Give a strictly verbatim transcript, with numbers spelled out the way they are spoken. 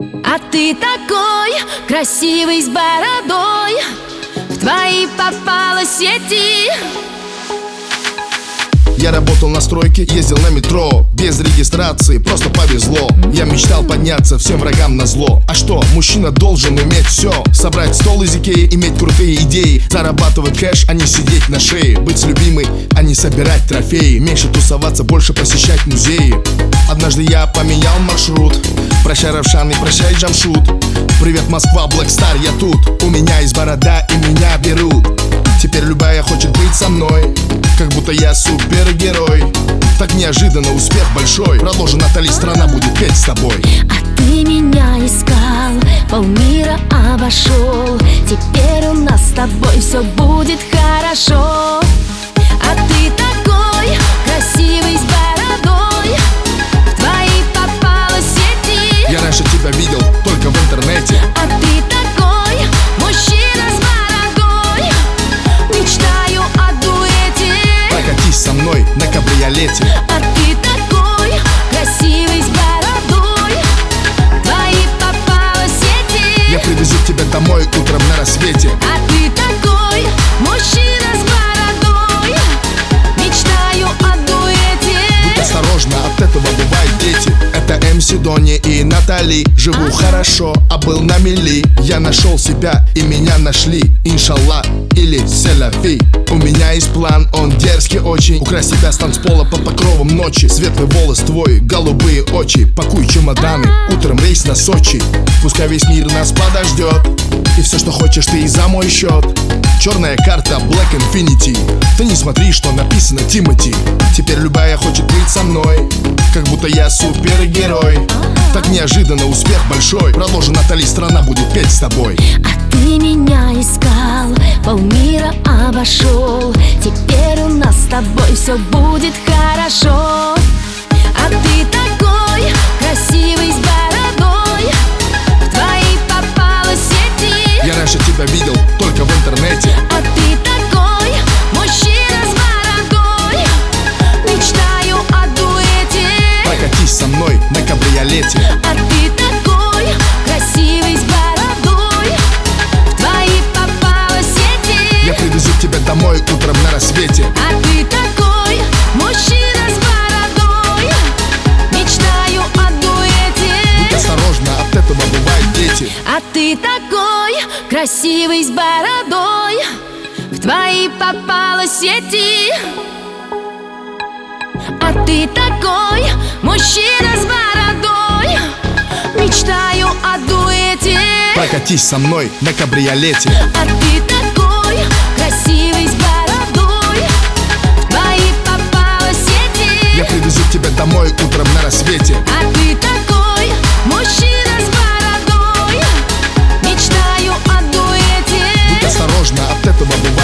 А ты такой красивый с бородой, в твои попала сети. Я работал на стройке, ездил на метро, без регистрации, просто повезло. Я мечтал подняться всем врагам назло. А что, мужчина должен уметь все: собрать стол из Икеи, иметь крутые идеи, зарабатывать кэш, а не сидеть на шее, быть с любимой, а не собирать трофеи, меньше тусоваться, больше посещать музеи. Однажды я поменял маршрут. Прощай, Равшан, и прощай, Джамшут. Привет, Москва, Black Star, я тут. У меня есть борода, и меня берут. Теперь любая хочет быть со мной, как будто я супергерой. Так неожиданно успех большой. Продолжи, Натали, страна будет петь с тобой. А ты меня искал, полмира обошел. Теперь у нас с тобой все будет хорошо. А ты такой красивый с бородой, в твои попала сети. Я раньше тебя видел только в интернете. А ты такой мужчина с бородой, мечтаю о дуэте. Прокатись со мной на кабриолете. А ты такой красивый с бородой, в твои попала сети. Я привезу тебя домой утром на рассвете. А ты такой мужчина с бородой, мечтаю о дуэте. Будь осторожна, от этого бывают дети. Это эм си Дони и Натали. Живу хорошо, а был на мели. Я нашел себя и меня нашли. Иншаллах или селяфи. У меня есть план, он дерзкий очень. Украсть тебя с танцпола под покровом ночи. Светлый волос твой, голубые очи. Пакуй чемоданы, утром рейс на Сочи. Пускай весь мир нас подождет, и все, что хочешь, ты и за мой счет. Черная карта Black Infinity. Ты не смотри, что написано Тимати. Теперь любая хочет быть со мной, как будто я супергерой. Так неожиданно успех большой. Продолжи, Натали, страна будет петь с тобой. А ты меня искал, полмира обошел. Теперь у нас с тобой все будет хорошо. А ты такой красивый с бородой, в твои попала сети. Я раньше тебя видел только в интернете. А ты такой мужчина с бородой, мечтаю о дуэте. Прокатись со мной на кабриолете. А ты такой красивый с бородой, в твои попала сети. Я привезу тебя домой утром на рассвете. А ты такой мужчина с бородой, мечтаю о дуэте. Будь осторожна, от этого бывают дети. А ты такой красивый с бородой, в твои попала сети. А ты такой мужчина с бородой, мечтаю о дуэте. Прокатись со мной на кабриолете. А ты такой красивый с бородой, в твои попала сети. Я привезу тебя домой утром на рассвете. А ты такой мужчина с бородой, мечтаю о дуэте. Будь осторожна, от этого бывает